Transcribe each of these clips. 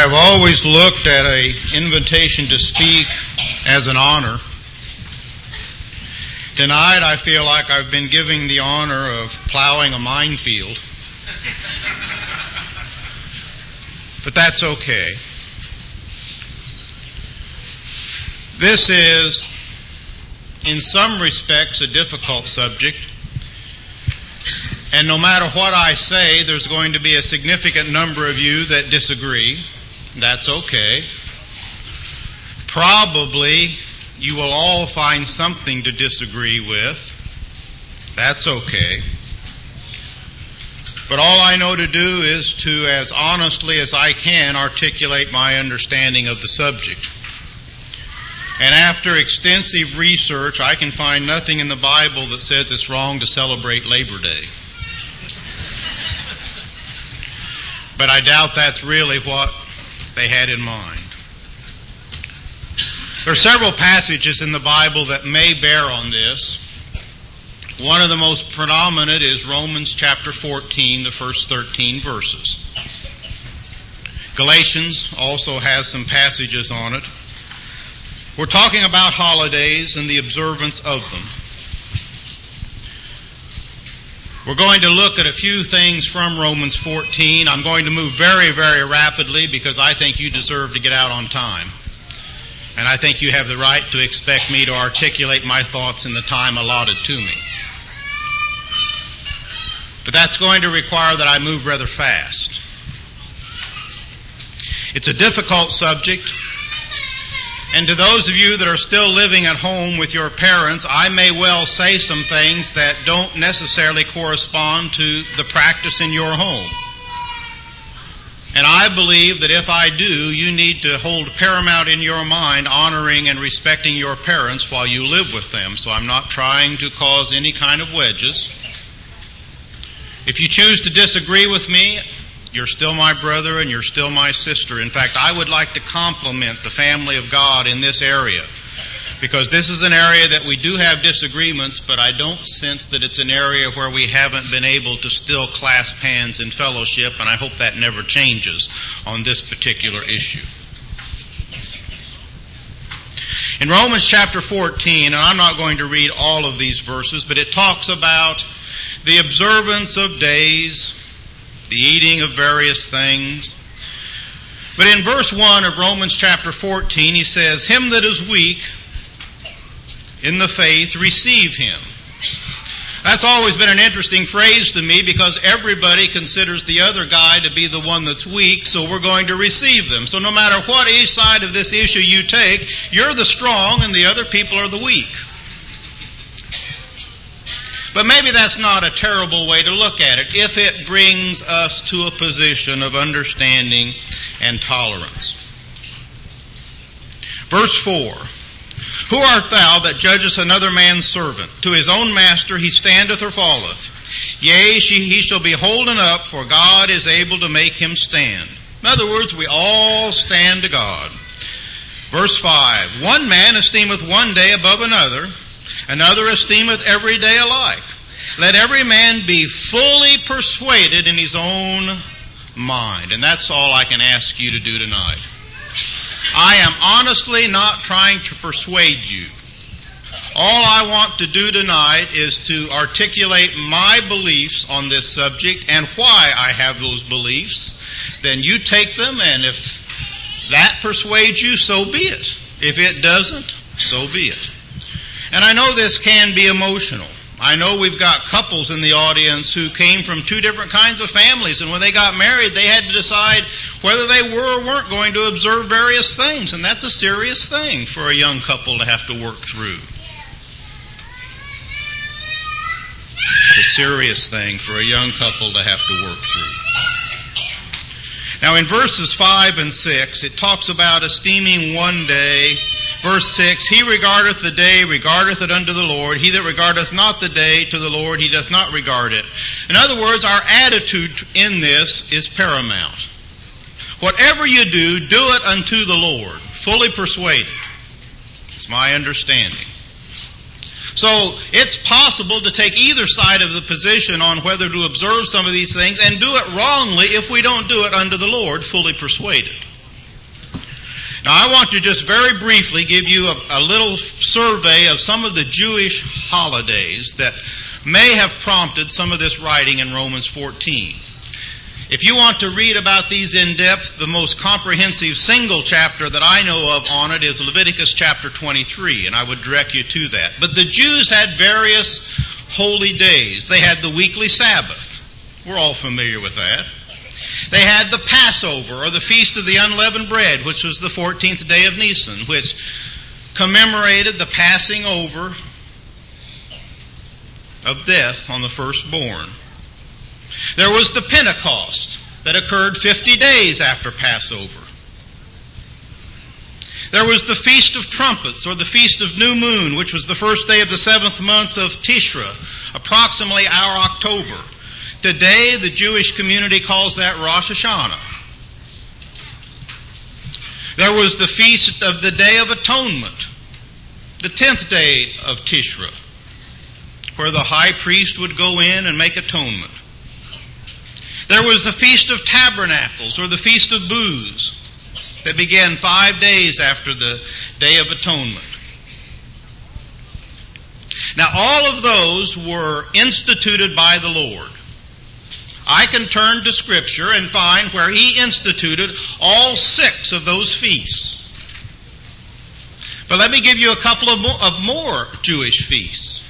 have always looked at an invitation to speak as an honor. Tonight I feel like I've been giving the honor of plowing a minefield. But that's okay. This is, in some respects, a difficult subject. And no matter what I say, there's going to be a significant number of you that disagree. That's okay. Probably you will all find something to disagree with. That's okay. But all I know to do is to, as honestly as I can, articulate my understanding of the subject. And after extensive research, I can find nothing in the Bible that says it's wrong to celebrate Labor Day. But I doubt that's really what they had in mind. There are several passages in the Bible that may bear on this. One of the most predominant is Romans chapter 14, the first 13 verses. Galatians also has some passages on it. We're talking about holidays and the observance of them. We're going to look at a few things from Romans 14. I'm going to move very, very rapidly because I think you deserve to get out on time. And I think you have the right to expect me to articulate my thoughts in the time allotted to me. But that's going to require that I move rather fast. It's a difficult subject. And to those of you that are still living at home with your parents, I may well say some things that don't necessarily correspond to the practice in your home. And I believe that if I do, you need to hold paramount in your mind honoring and respecting your parents while you live with them. So I'm not trying to cause any kind of wedges. If you choose to disagree with me, you're still my brother and you're still my sister. In fact, I would like to compliment the family of God in this area, because this is an area that we do have disagreements, but I don't sense that it's an area where we haven't been able to still clasp hands in fellowship, and I hope that never changes on this particular issue. In Romans chapter 14, and I'm not going to read all of these verses, but it talks about the observance of days, the eating of various things. But in verse 1 of Romans chapter 14, he says, "Him that is weak in the faith, receive him." That's always been an interesting phrase to me, because everybody considers the other guy to be the one that's weak, so we're going to receive them. So no matter what each side of this issue you take, you're the strong and the other people are the weak. But maybe that's not a terrible way to look at it, if it brings us to a position of understanding and tolerance. Verse 4, "Who art thou that judgest another man's servant? To his own master he standeth or falleth. Yea, he shall be holden up, for God is able to make him stand." In other words, we all stand to God. Verse 5, "One man esteemeth one day above another, another esteemeth every day alike. Let every man be fully persuaded in his own mind." And that's all I can ask you to do tonight. I am honestly not trying to persuade you. All I want to do tonight is to articulate my beliefs on this subject and why I have those beliefs. Then you take them, and if that persuades you, so be it. If it doesn't, so be it. And I know this can be emotional. I know we've got couples in the audience who came from two different kinds of families, and when they got married, they had to decide whether they were or weren't going to observe various things, and that's a serious thing for a young couple to have to work through. It's a serious thing for a young couple to have to work through. Now in verses 5 and 6, it talks about esteeming one day. Verse 6, "He regardeth the day, regardeth it unto the Lord. He that regardeth not the day to the Lord, he doth not regard it." In other words, our attitude in this is paramount. Whatever you do, do it unto the Lord, fully persuaded. It's my understanding. So it's possible to take either side of the position on whether to observe some of these things and do it wrongly if we don't do it unto the Lord, fully persuaded. Now I want to just very briefly give you a little survey of some of the Jewish holidays that may have prompted some of this writing in Romans 14. If you want to read about these in depth, the most comprehensive single chapter that I know of on it is Leviticus chapter 23, and I would direct you to that. But the Jews had various holy days. They had the weekly Sabbath. We're all familiar with that. They had the Passover, or the Feast of the Unleavened Bread, which was the 14th day of Nisan, which commemorated the passing over of death on the firstborn. There was the Pentecost that occurred 50 days after Passover. There was the Feast of Trumpets, or the Feast of New Moon, which was the first day of the 7th month of Tishri, approximately our October. Today, the Jewish community calls that Rosh Hashanah. There was the Feast of the Day of Atonement, the 10th day of Tishri, where the high priest would go in and make atonement. There was the Feast of Tabernacles, or the Feast of Booths, that began 5 days after the Day of Atonement. Now, all of those were instituted by the Lord. I can turn to Scripture and find where He instituted all 6 of those feasts. But let me give you a couple of more Jewish feasts.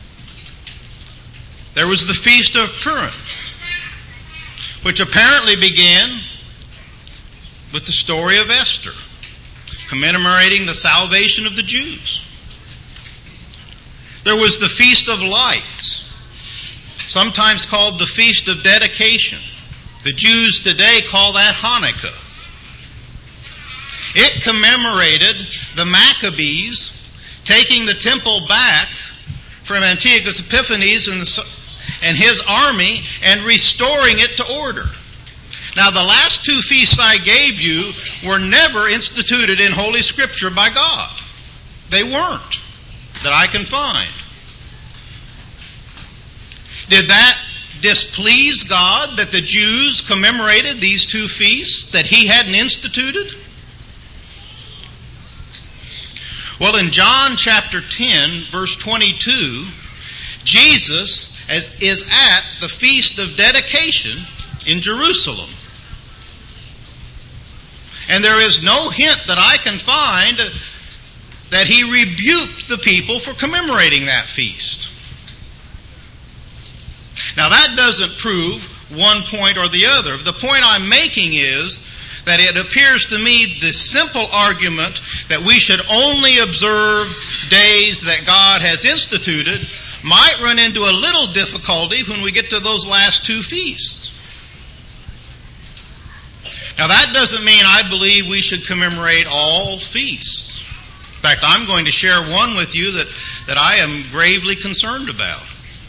There was the Feast of Purim, which apparently began with the story of Esther, commemorating the salvation of the Jews. There was the Feast of Lights, sometimes called the Feast of Dedication. The Jews today call that Hanukkah. It commemorated the Maccabees taking the temple back from Antiochus Epiphanes and his army and restoring it to order. Now, the last 2 feasts I gave you were never instituted in Holy Scripture by God. They weren't, that I can find. Did that displease God that the Jews commemorated these 2 feasts that He hadn't instituted? Well, in John chapter 10, verse 22, Jesus is at the Feast of Dedication in Jerusalem. And there is no hint that I can find that He rebuked the people for commemorating that feast. Now, that doesn't prove one point or the other. The point I'm making is that it appears to me the simple argument that we should only observe days that God has instituted might run into a little difficulty when we get to those last 2 feasts. Now, that doesn't mean I believe we should commemorate all feasts. In fact, I'm going to share one with you that I am gravely concerned about.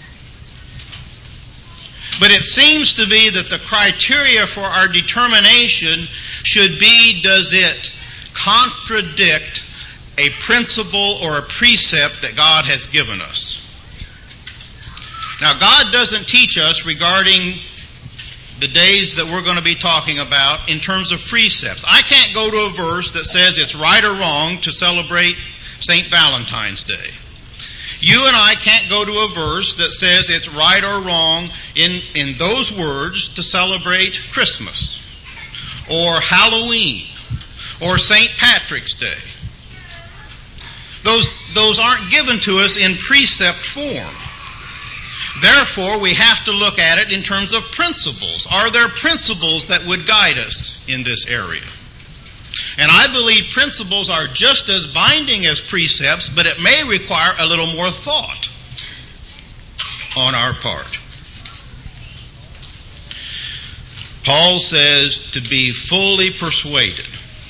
But it seems to be that the criteria for our determination should be, does it contradict a principle or a precept that God has given us? Now, God doesn't teach us regarding the days that we're going to be talking about in terms of precepts. I can't go to a verse that says it's right or wrong to celebrate St. Valentine's Day. You and I can't go to a verse that says it's right or wrong in those words to celebrate Christmas or Halloween or St. Patrick's Day. Those aren't given to us in precept form. Therefore, we have to look at it in terms of principles. Are there principles that would guide us in this area? And I believe principles are just as binding as precepts, but it may require a little more thought on our part. Paul says to be fully persuaded.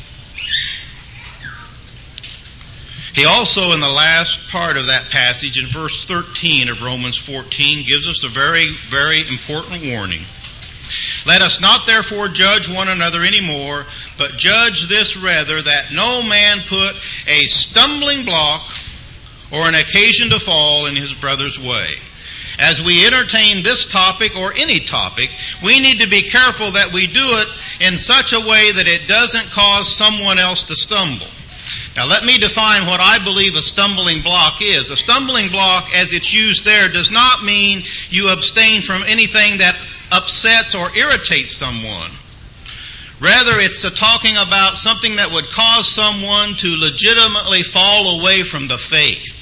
He also, in the last part of that passage, in verse 13 of Romans 14, gives us a very, very important warning. Let us not therefore judge one another anymore, but judge this rather, that no man put a stumbling block or an occasion to fall in his brother's way. As we entertain this topic or any topic, we need to be careful that we do it in such a way that it doesn't cause someone else to stumble. Now let me define what I believe a stumbling block is. A stumbling block, as it's used there, does not mean you abstain from anything that upsets or irritates someone. Rather, it's talking about something that would cause someone to legitimately fall away from the faith.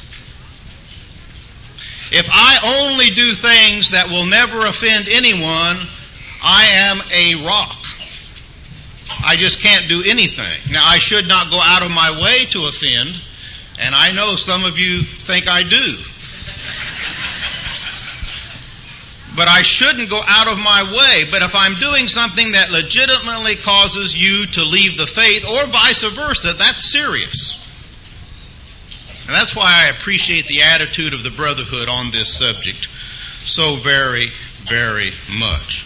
If I only do things that will never offend anyone, I am a rock. I just can't do anything. Now, I should not go out of my way to offend, and I know some of you think I do. But I shouldn't go out of my way. But if I'm doing something that legitimately causes you to leave the faith, or vice versa, that's serious. And that's why I appreciate the attitude of the Brotherhood on this subject so very, very much.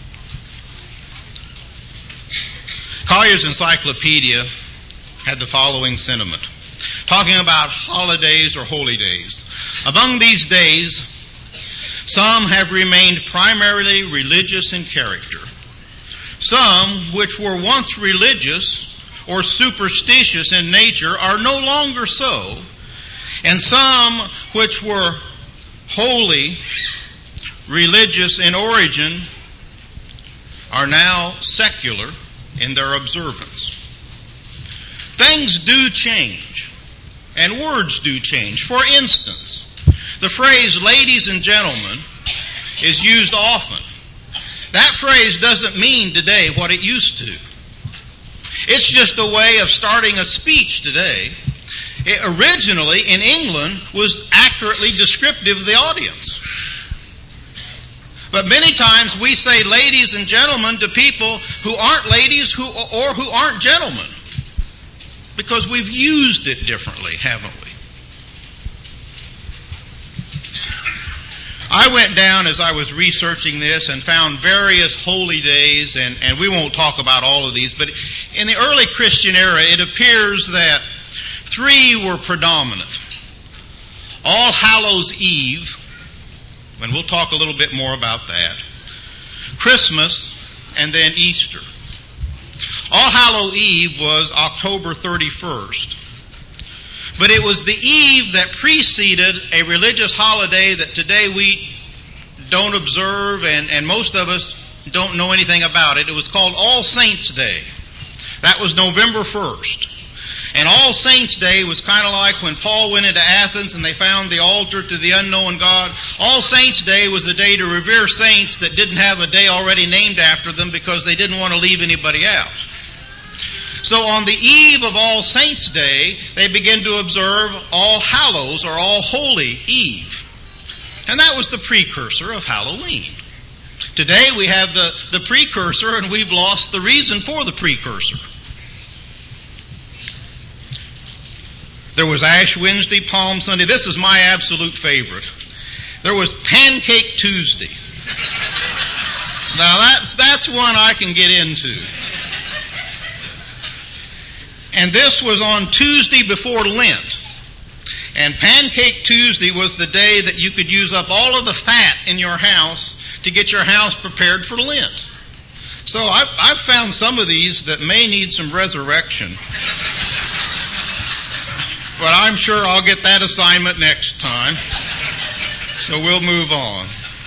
Collier's Encyclopedia had the following sentiment, talking about holidays or holy days. Among these days, some have remained primarily religious in character. Some, which were once religious or superstitious in nature, are no longer so. And some, which were wholly religious in origin, are now secular in their observance. Things do change, and words do change. For instance, the phrase ladies and gentlemen is used often. That phrase doesn't mean today what it used to. It's just a way of starting a speech today. It originally in England was accurately descriptive of the audience. But many times we say ladies and gentlemen to people who aren't ladies or who aren't gentlemen, because we've used it differently, haven't we? I went down as I was researching this and found various holy days, and we won't talk about all of these, but in the early Christian era it appears that 3 were predominant. All Hallows Eve, and we'll talk a little bit more about that, Christmas, and then Easter. All Hallows Eve was October 31st. But it was the eve that preceded a religious holiday that today we don't observe, and most of us don't know anything about it. It was called All Saints' Day. That was November 1st. And All Saints' Day was kind of like when Paul went into Athens and they found the altar to the unknown God. All Saints' Day was a day to revere saints that didn't have a day already named after them because they didn't want to leave anybody out. So on the eve of All Saints' Day, they begin to observe All Hallows or All Holy Eve. And that was the precursor of Halloween. Today we have the precursor, and we've lost the reason for the precursor. There was Ash Wednesday, Palm Sunday. This is my absolute favorite. There was Pancake Tuesday. Now that's one I can get into. And this was on Tuesday before Lent. And Pancake Tuesday was the day that you could use up all of the fat in your house to get your house prepared for Lent. So I've found some of these that may need some resurrection. But I'm sure I'll get that assignment next time. So we'll move on.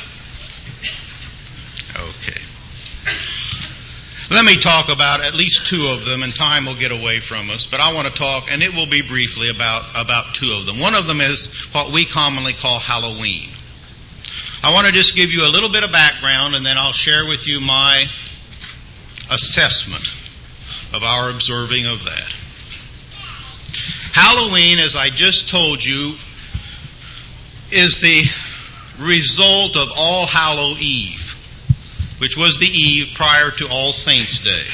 Okay. Let me talk about at least 2 of them, and time will get away from us. But I want to talk, and it will be briefly, about 2 of them. One of them is what we commonly call Halloween. I want to just give you a little bit of background, and then I'll share with you my assessment of our observing of that. Halloween, as I just told you, is the result of All Hallows Eve, which was the eve prior to All Saints' Day.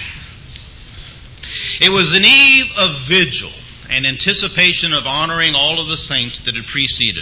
It was an eve of vigil and anticipation of honoring all of the saints that had preceded.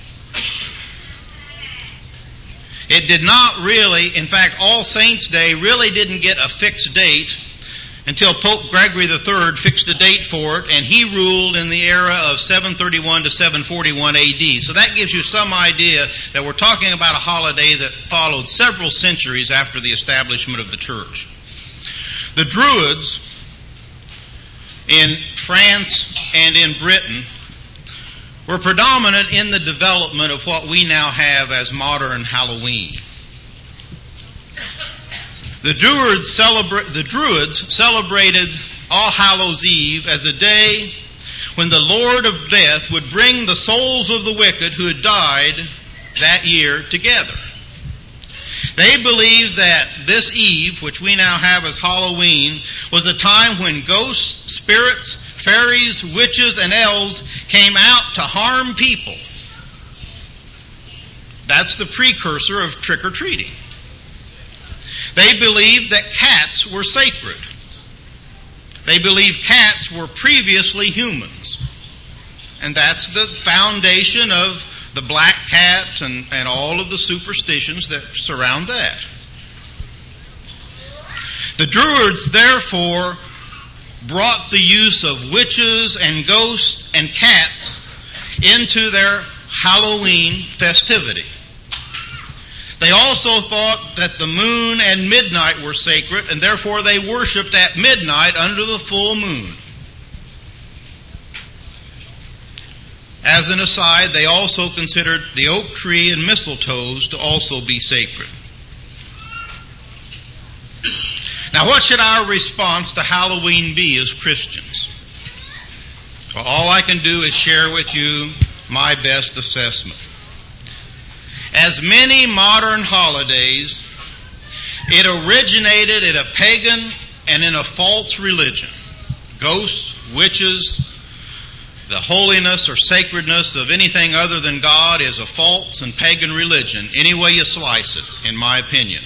It did not really, in fact, All Saints' Day really didn't get a fixed date until Pope Gregory III fixed a date for it, and he ruled in the era of 731 to 741 AD. So that gives you some idea that we're talking about a holiday that followed several centuries after the establishment of the church. The Druids in France and in Britain were predominant in the development of what we now have as modern Halloween. The Druids celebrated All Hallows Eve as a day when the Lord of Death would bring the souls of the wicked who had died that year together. They believed that this eve, which we now have as Halloween, was a time when ghosts, spirits, fairies, witches, and elves came out to harm people. That's the precursor of trick-or-treating. They believed that cats were sacred. They believed cats were previously humans. And that's the foundation of the black cat and all of the superstitions that surround that. The Druids, therefore, brought the use of witches and ghosts and cats into their Halloween festivity. They also thought that the moon and midnight were sacred, and therefore they worshipped at midnight under the full moon. As an aside, they also considered the oak tree and mistletoes to also be sacred. Now, what should our response to Halloween be as Christians? Well, all I can do is share with you my best assessment. As many modern holidays, it originated in a pagan and in a false religion. Ghosts, witches, the holiness or sacredness of anything other than God is a false and pagan religion, any way you slice it, in my opinion.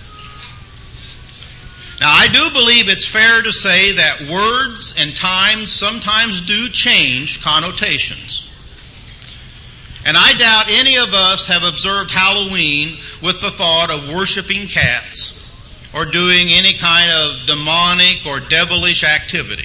Now, I do believe it's fair to say that words and times sometimes do change connotations. And I doubt any of us have observed Halloween with the thought of worshiping cats or doing any kind of demonic or devilish activity.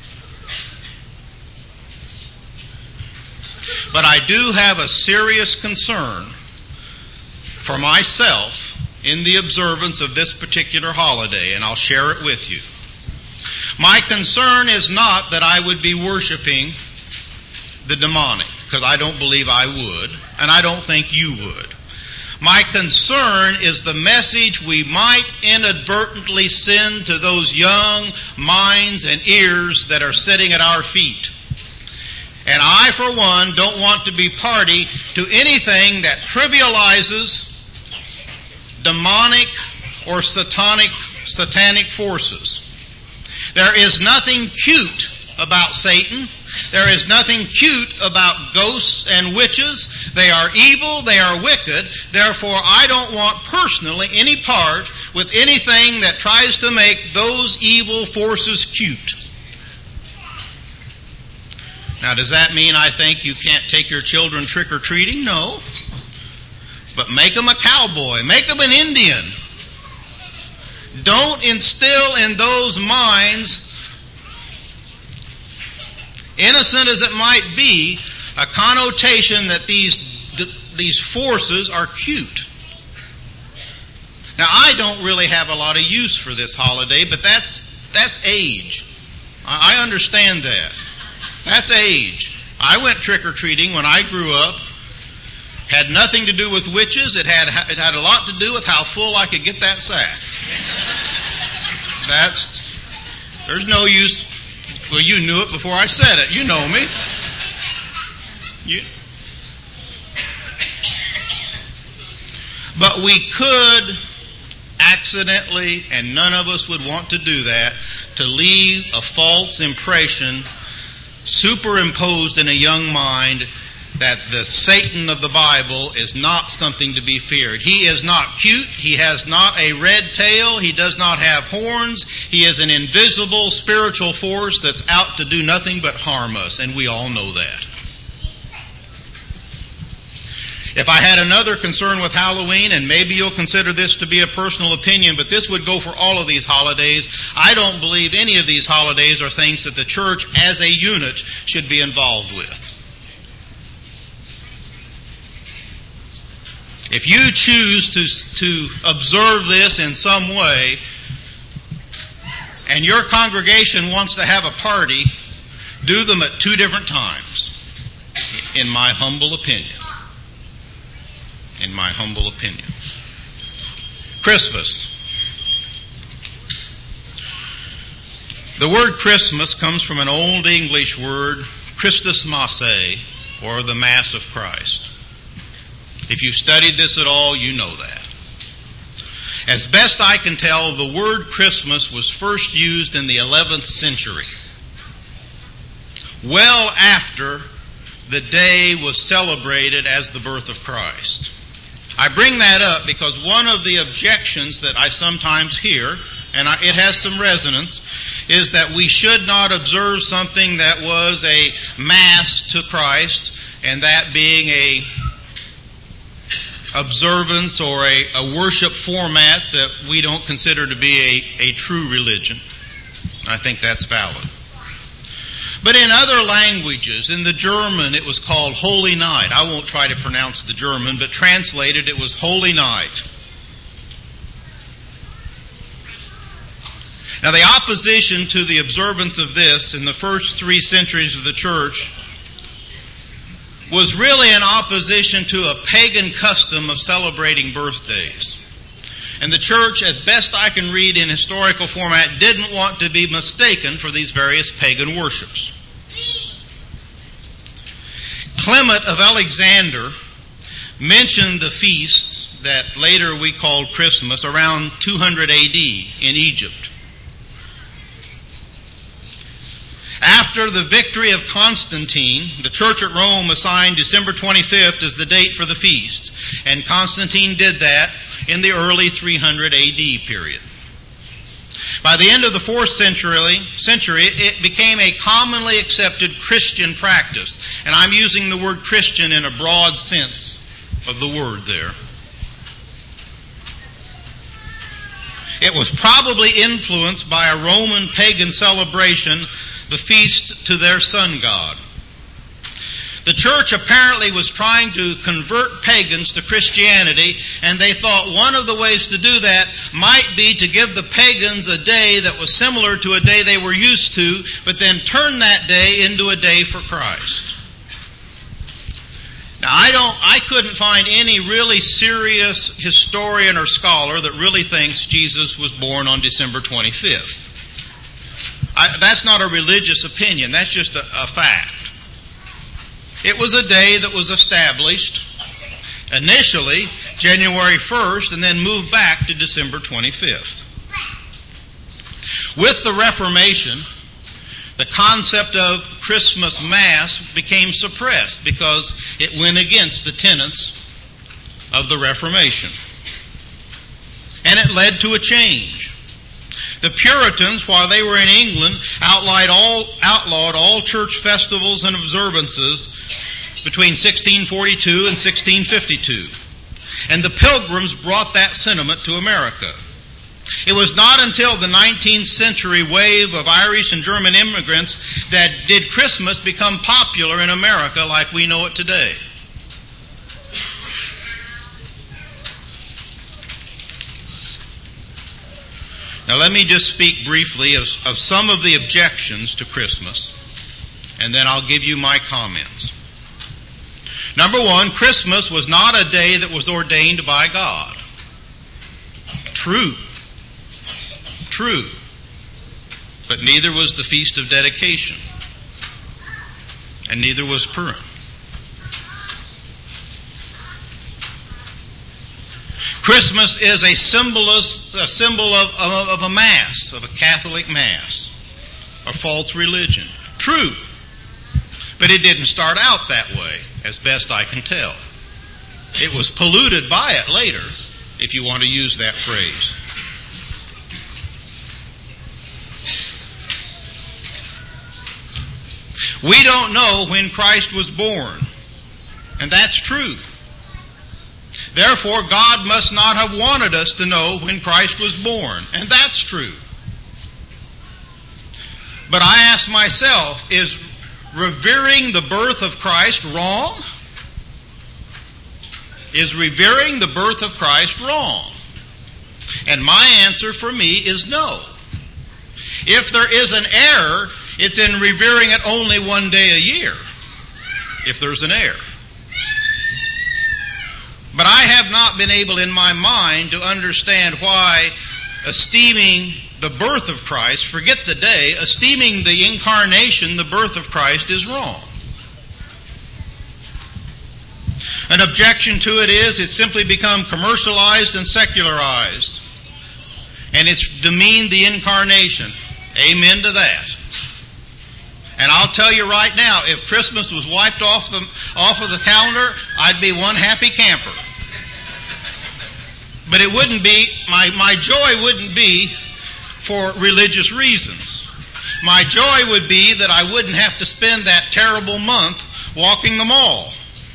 But I do have a serious concern for myself in the observance of this particular holiday, and I'll share it with you. My concern is not that I would be worshiping the demonic, because I don't believe I would, and I don't think you would. My concern is the message we might inadvertently send to those young minds and ears that are sitting at our feet. And I, for one, don't want to be party to anything that trivializes demonic or satanic forces. There is nothing cute about Satan. There is nothing cute about ghosts and witches. They are evil, they are wicked. Therefore, I don't want personally any part with anything that tries to make those evil forces cute. Now, does that mean I think you can't take your children trick-or-treating? No. But make them a cowboy. Make them an Indian. Don't instill in those minds, innocent as it might be, a connotation that these forces are cute. Now, I don't really have a lot of use for this holiday, but that's age. I understand that. That's age. I went trick-or-treating when I grew up. Had nothing to do with witches. It had a lot to do with how full I could get that sack. There's no use. Well, you knew it before I said it. You know me. But we could accidentally, and none of us would want to do that, to leave a false impression superimposed in a young mind that the Satan of the Bible is not something to be feared. He is not cute. He has not a red tail. He does not have horns. He is an invisible spiritual force that's out to do nothing but harm us, and we all know that. If I had another concern with Halloween, and maybe you'll consider this to be a personal opinion, but this would go for all of these holidays, I don't believe any of these holidays are things that the church as a unit should be involved with. If you choose to observe this in some way, and your congregation wants to have a party, do them at 2 different times, in my humble opinion. In my humble opinion. Christmas. The word Christmas comes from an Old English word, Christus Masse, or the Mass of Christ. If you've studied this at all, you know that. As best I can tell, the word Christmas was first used in the 11th century, well after the day was celebrated as the birth of Christ. I bring that up because one of the objections that I sometimes hear, and it has some resonance, is that we should not observe something that was a mass to Christ, and that being a observance or a worship format that we don't consider to be a true religion. I think that's valid. But in other languages, in the German it was called Holy Night. I won't try to pronounce the German, but translated it was Holy Night. Now the opposition to the observance of this in the first 3 centuries of the church was really an opposition to a pagan custom of celebrating birthdays. And the church, as best I can read in historical format, didn't want to be mistaken for these various pagan worships. Clement of Alexander mentioned the feasts that later we called Christmas around 200 AD in Egypt. After the victory of Constantine, the church at Rome assigned December 25th as the date for the feast, and Constantine did that in the early 300 AD period. By the end of the 4th century, it became a commonly accepted Christian practice, and I'm using the word Christian in a broad sense of the word there. It was probably influenced by a Roman pagan celebration, the feast to their sun god. The church apparently was trying to convert pagans to Christianity, and they thought one of the ways to do that might be to give the pagans a day that was similar to a day they were used to, but then turn that day into a day for Christ. Now, I couldn't find any really serious historian or scholar that really thinks Jesus was born on December 25th. That's not a religious opinion. That's just a fact. It was a day that was established initially January 1st and then moved back to December 25th. With the Reformation, the concept of Christmas Mass became suppressed because it went against the tenets of the Reformation. And it led to a change. The Puritans, while they were in England, outlawed all church festivals and observances between 1642 and 1652. And the Pilgrims brought that sentiment to America. It was not until the 19th century wave of Irish and German immigrants that did Christmas become popular in America like we know it today. Now let me just speak briefly of some of the objections to Christmas, and then I'll give you my comments. Number one, Christmas was not a day that was ordained by God. True. But neither was the Feast of Dedication, and neither was Purim. Christmas is a symbol of a Mass, of a Catholic Mass, a false religion. True. But it didn't start out that way, as best I can tell. It was polluted by it later, if you want to use that phrase. We don't know when Christ was born, and that's true. Therefore, God must not have wanted us to know when Christ was born, and that's true. But I ask myself, is revering the birth of Christ wrong? Is revering the birth of Christ wrong? And my answer for me is no. If there is an error, it's in revering it only one day a year, if there's an error. But I have not been able in my mind to understand why esteeming the birth of Christ, forget the day, esteeming the incarnation, the birth of Christ, is wrong. An objection to it is it's simply become commercialized and secularized. And it's demeaned the incarnation. Amen to that. And I'll tell you right now, if Christmas was wiped off of the calendar, I'd be one happy camper. But it wouldn't be, my joy wouldn't be for religious reasons. My joy would be that I wouldn't have to spend that terrible month walking the mall.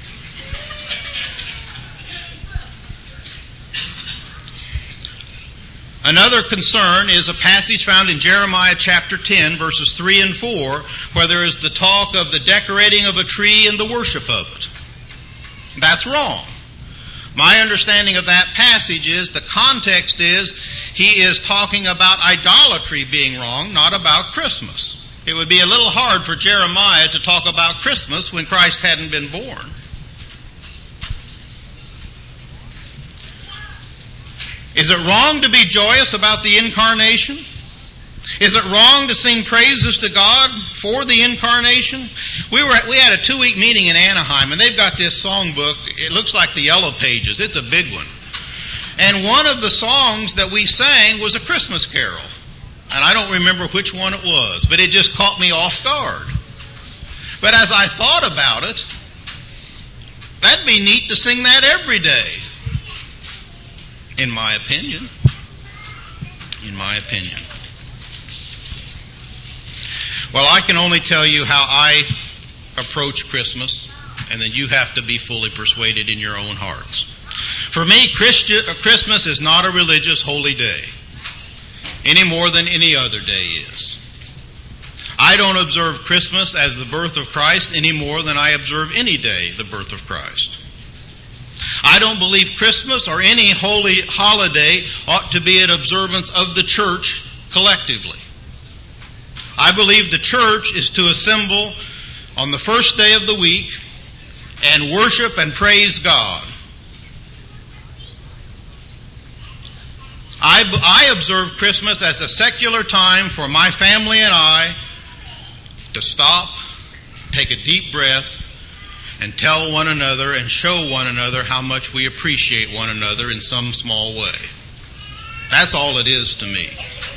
Another concern is a passage found in Jeremiah chapter 10, verses 3 and 4, where there is the talk of the decorating of a tree and the worship of it. That's wrong. My understanding of that passage is the context is he is talking about idolatry being wrong, not about Christmas. It would be a little hard for Jeremiah to talk about Christmas when Christ hadn't been born. Is it wrong to be joyous about the incarnation? Is it wrong to sing praises to God for the incarnation? We had a 2-week meeting in Anaheim, and they've got this songbook. It looks like the Yellow Pages. It's a big one. And one of the songs that we sang was a Christmas carol. And I don't remember which one it was, but it just caught me off guard. But as I thought about it, that'd be neat to sing that every day. In my opinion. In my opinion. Well, I can only tell you how I approach Christmas, and then you have to be fully persuaded in your own hearts. For me, Christmas is not a religious holy day, any more than any other day is. I don't observe Christmas as the birth of Christ any more than I observe any day the birth of Christ. I don't believe Christmas or any holy holiday ought to be an observance of the church collectively. I believe the church is to assemble on the first day of the week and worship and praise God. I observe Christmas as a secular time for my family and I to stop, take a deep breath, and tell one another and show one another how much we appreciate one another in some small way. That's all it is to me.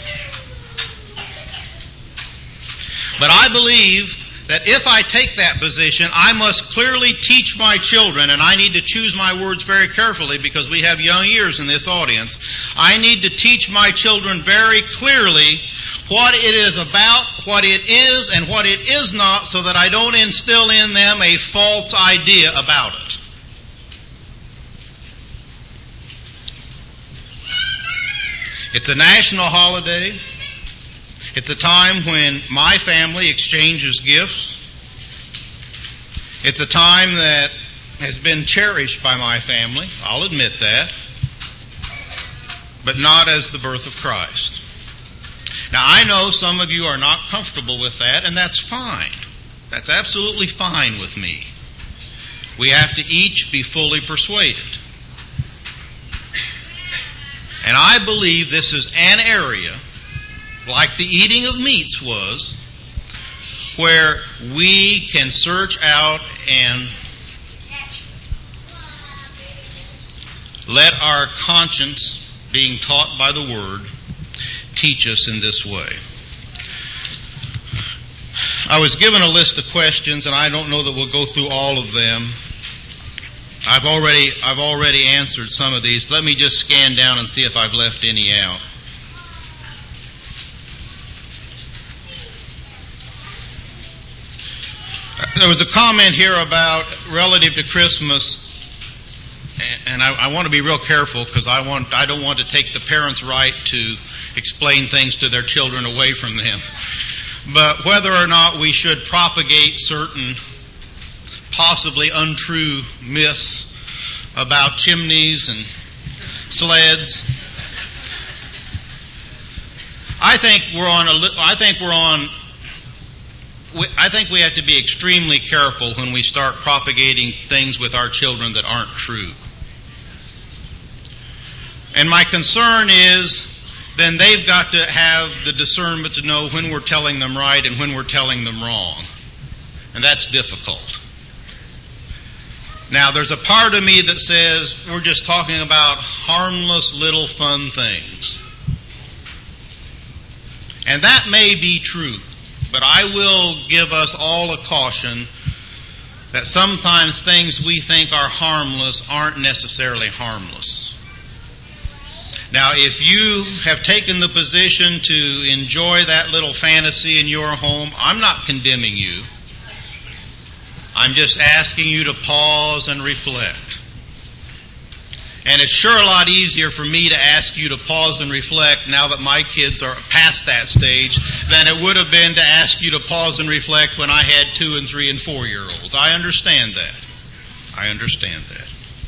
But I believe that if I take that position, I must clearly teach my children, and I need to choose my words very carefully because we have young ears in this audience. I need to teach my children very clearly what it is about, what it is, and what it is not, so that I don't instill in them a false idea about it. It's a national holiday. It's a time when my family exchanges gifts. It's a time that has been cherished by my family. I'll admit that. But not as the birth of Christ. Now, I know some of you are not comfortable with that, and that's fine. That's absolutely fine with me. We have to each be fully persuaded. And I believe this is an area, like the eating of meats was, where we can search out and let our conscience, being taught by the Word, teach us in this way. I was given a list of questions, and I don't know that we'll go through all of them. I've already answered some of these. Let me just scan down and see if I've left any out. There was a comment here about relative to Christmas, and I want to be real careful because I don't want to take the parents' right to explain things to their children away from them. But whether or not we should propagate certain possibly untrue myths about chimneys and sleds, I I think we have to be extremely careful when we start propagating things with our children that aren't true. And my concern is then they've got to have the discernment to know when we're telling them right and when we're telling them wrong. And that's difficult. Now, there's a part of me that says we're just talking about harmless little fun things. And that may be true, but I will give us all a caution that sometimes things we think are harmless aren't necessarily harmless. Now, if you have taken the position to enjoy that little fantasy in your home, I'm not condemning you. I'm just asking you to pause and reflect. And it's sure a lot easier for me to ask you to pause and reflect now that my kids are past that stage than it would have been to ask you to pause and reflect when I had 2 and 3 and 4-year-olds. I understand that. I understand that.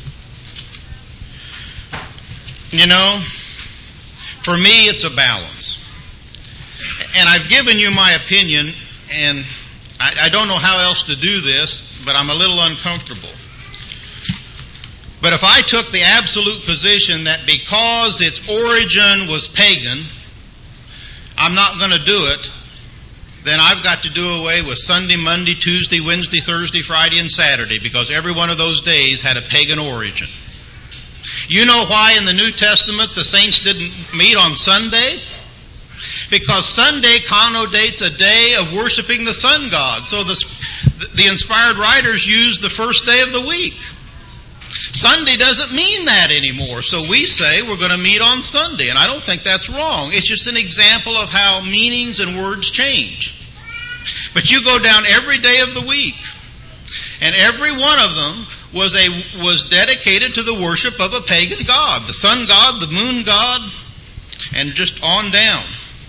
You know, for me it's a balance. And I've given you my opinion, and I don't know how else to do this, but I'm a little uncomfortable. But if I took the absolute position that because its origin was pagan, I'm not going to do it, then I've got to do away with Sunday, Monday, Tuesday, Wednesday, Thursday, Friday, and Saturday, because every one of those days had a pagan origin. You know why in the New Testament the saints didn't meet on Sunday? Because Sunday connotates a day of worshiping the sun god. So the inspired writers used the first day of the week. Sunday doesn't mean that anymore, so we say we're going to meet on Sunday, and I don't think that's wrong. It's just an example of how meanings and words change. But you go down every day of the week, and every one of them was dedicated to the worship of a pagan god, the sun god, the moon god, and just on down.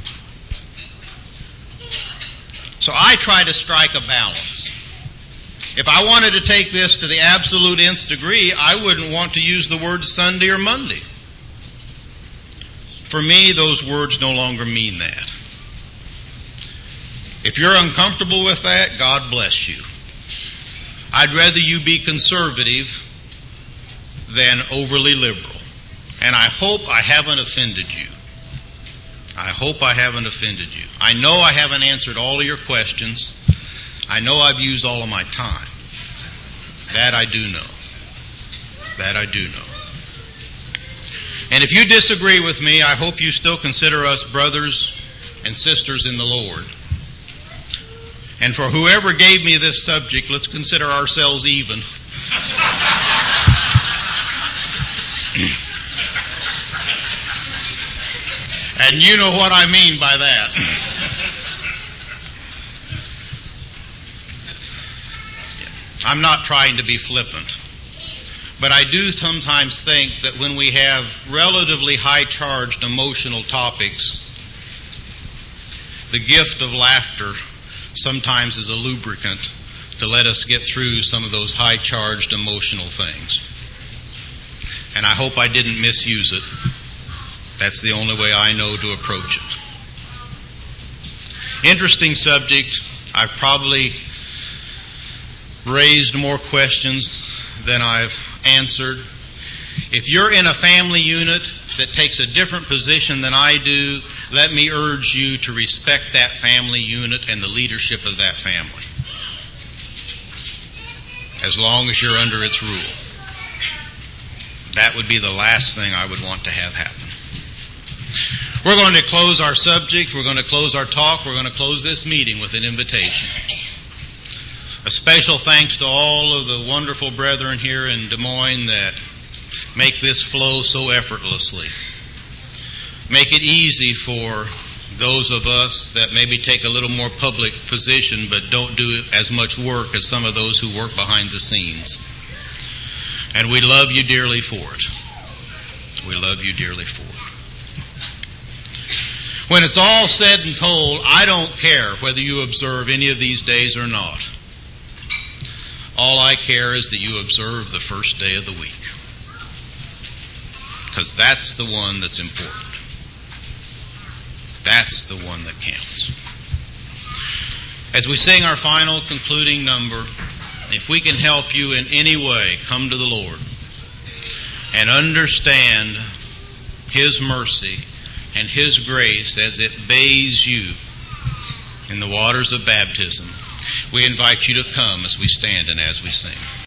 So I try to strike a balance. If I wanted to take this to the absolute nth degree, I wouldn't want to use the word Sunday or Monday. For me, those words no longer mean that. If you're uncomfortable with that, God bless you. I'd rather you be conservative than overly liberal. And I hope I haven't offended you. I hope I haven't offended you. I know I haven't answered all of your questions. I know I've used all of my time. That I do know. That I do know. And if you disagree with me, I hope you still consider us brothers and sisters in the Lord. And for whoever gave me this subject, let's consider ourselves even. And you know what I mean by that. I'm not trying to be flippant. But I do sometimes think that when we have relatively high-charged emotional topics, the gift of laughter sometimes is a lubricant to let us get through some of those high-charged emotional things. And I hope I didn't misuse it. That's the only way I know to approach it. Interesting subject. I've probably raised more questions than I've answered. If you're in a family unit that takes a different position than I do, let me urge you to respect that family unit and the leadership of that family, as long as you're under its rule. That would be the last thing I would want to have happen. We're going to close our subject. We're going to close our talk. We're going to close this meeting with an invitation. A special thanks to all of the wonderful brethren here in Des Moines that make this flow so effortlessly. Make it easy for those of us that maybe take a little more public position but don't do as much work as some of those who work behind the scenes. And we love you dearly for it. We love you dearly for it. When it's all said and told, I don't care whether you observe any of these days or not. All I care is that you observe the first day of the week. Because that's the one that's important. That's the one that counts. As we sing our final concluding number, if we can help you in any way, come to the Lord and understand His mercy and His grace as it bathes you in the waters of baptism. We invite you to come as we stand and as we sing.